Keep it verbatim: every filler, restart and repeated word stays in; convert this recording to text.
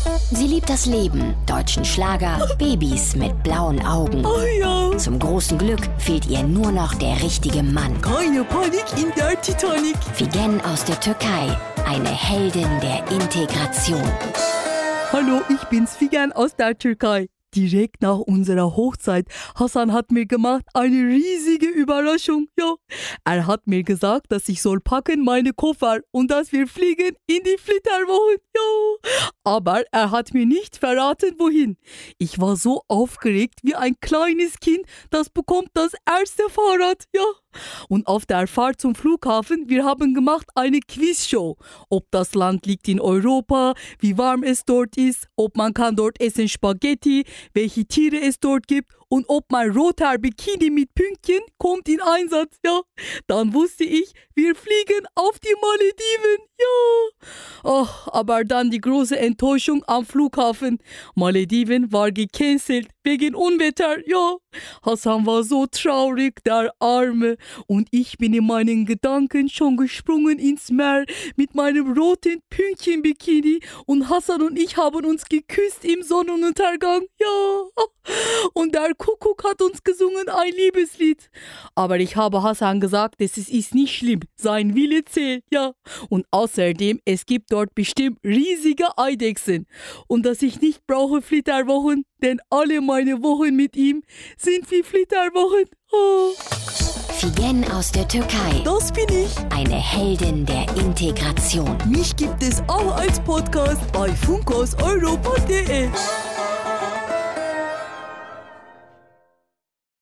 Sie liebt das Leben, deutschen Schlager, Babys mit blauen Augen. Oh ja. Zum großen Glück fehlt ihr nur noch der richtige Mann. Keine Panik in der Titanic. Figen aus der Türkei, eine Heldin der Integration. Hallo, ich bin's Figen aus der Türkei. Direkt nach unserer Hochzeit, Hasan hat mir gemacht eine riesige Überraschung. Ja, er hat mir gesagt, dass ich soll packen meine Koffer und dass wir fliegen in die Flitterwochen. Ja, aber er hat mir nicht verraten, wohin. Ich war so aufgeregt wie ein kleines Kind, das bekommt das erste Fahrrad. Ja, und auf der Fahrt zum Flughafen, wir haben gemacht eine Quizshow. Ob das Land liegt in Europa, wie warm es dort ist, ob man kann dort essen Spaghetti, welche Tiere es dort gibt und ob mein roter Bikini mit Pünktchen kommt in Einsatz. Ja, dann wusste ich, wir fliegen auf die Malediven. Ja, oh, aber dann die große Enttäuschung am Flughafen. Malediven war gecancelt wegen Unwetter. Ja, Hasan war so traurig, der Arme. Und ich bin in meinen Gedanken schon gesprungen ins Meer mit meinem roten Pünktchen-Bikini und Hasan und ich haben uns geküsst im Sonnenuntergang. Ja, und der Kuckuck hat uns gesungen ein Liebeslied. Aber ich habe Hasan gesagt, das ist, ist nicht schlimm, sein Wille zählt, ja. Und außerdem, es gibt dort bestimmt riesige Eidechsen. Und dass ich nicht brauche Flitterwochen, denn alle meine Wochen mit ihm sind wie Flitterwochen. Oh. Figen aus der Türkei. Das bin ich. Eine Heldin der Integration. Mich gibt es auch als Podcast bei funkos europa punkt de.